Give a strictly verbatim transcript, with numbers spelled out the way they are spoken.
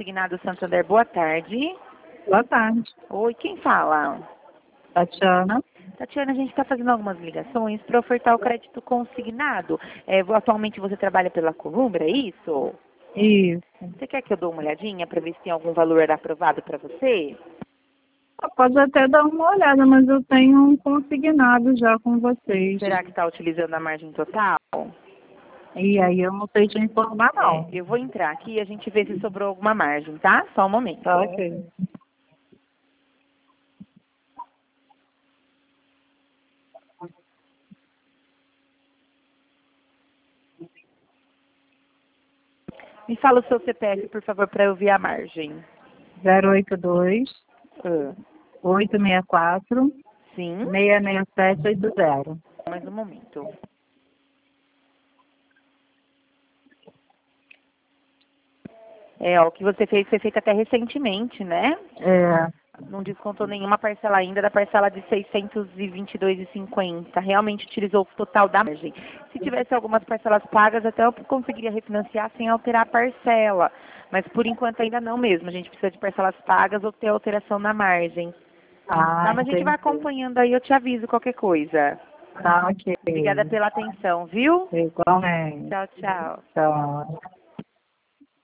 Consignado Santander, boa tarde. Boa tarde. Oi, quem fala? Tatiana. Tatiana, a gente está fazendo algumas ligações para ofertar o crédito consignado. É, atualmente você trabalha pela Columbra, é isso? Isso. Você quer que eu dê uma olhadinha para ver se tem algum valor aprovado para você? Pode até dar uma olhada, mas eu tenho um consignado já com vocês. Será que está utilizando a margem total? E aí eu não sei te informar, não. É, eu vou entrar aqui e a gente vê se sobrou alguma margem, tá? Só um momento. Tá ok. Me fala o seu C P F, por favor, para eu ver a margem. zero oito dois, Ah, oito seis quatro, sim, seis seis sete oito zero. mais um momento. É, ó, o que você fez foi feito até recentemente, né? É. Não descontou nenhuma parcela ainda da parcela de seiscentos e vinte e dois reais e cinquenta centavos. Realmente utilizou o total da margem. Se tivesse algumas parcelas pagas, até eu conseguiria refinanciar sem alterar a parcela. Mas por enquanto ainda não mesmo. A gente precisa de parcelas pagas ou ter alteração na margem. Ah, Tá, mas a gente vai entendi. acompanhando aí, eu te aviso qualquer coisa. Tá ok. Obrigada pela atenção, viu? Igualmente. Tchau, tchau. Tchau.